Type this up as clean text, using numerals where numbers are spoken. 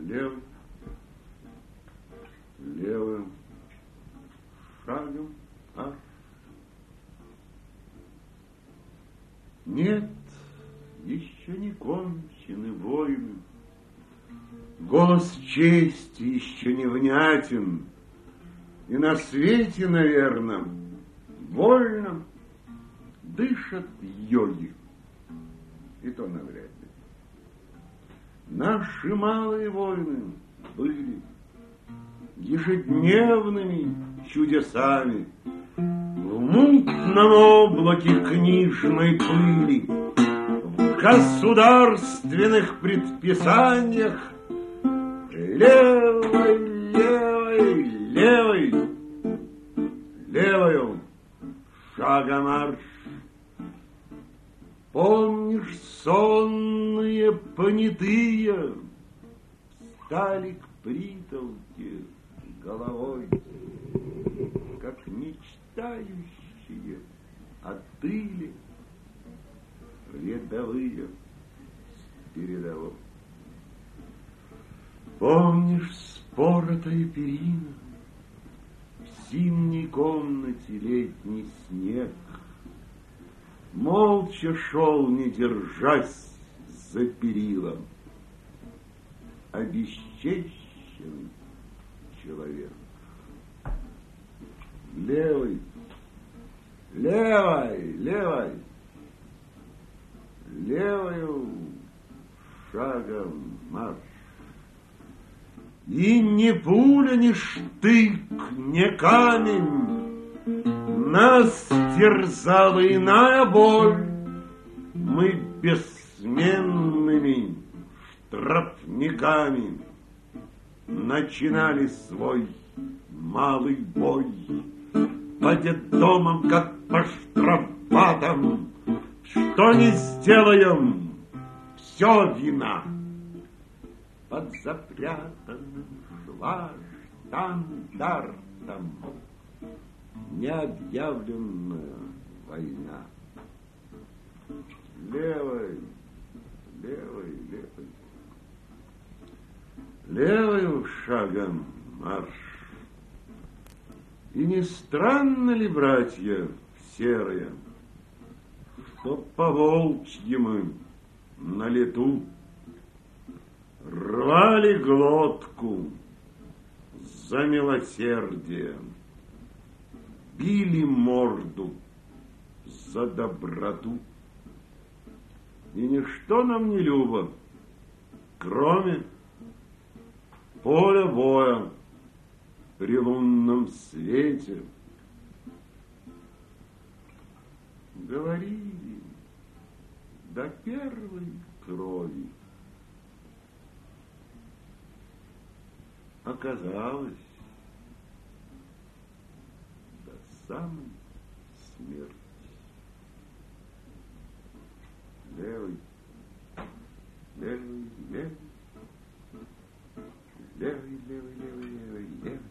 левый, левым шагом аж. Нет, еще не кончены войны, голос чести еще не внятен, и на свете, наверно, вольно дышат йоги, и то навряд ли. Наши малые войны были ежедневными чудесами в мутном облаке книжной пыли, в государственных предписаниях левой, левой, левой, левою шагом марш. Помнишь, сонные понятые стали к притолке головой, как мечтающие отыли рядовые с передовой. Помнишь, споротая перина, в зимней комнате летний снег молча шел, не держась за перилом, обесчещенный человек. Левый, левой, левой, левою шагом марш. И ни пуля, ни штык, ни камень нас терзала иная боль. Мы бессменными штрафниками начинали свой малый бой. По детдомам, как по штрафбатам, что не сделаем, все вина. Под запрятанным шла штандартом необъявленная война. Левой, левой, левой, левым шагом марш. И не странно ли, братья серые, что по-волчьи мы на лету рвали глотку за милосердие, били морду за доброту. И ничто нам не любо, кроме поля боя при лунном свете. Говорили до первой крови. Оказалось, до самой смерти. Левый, левый, левый, левый, левый, левый, левый, левый.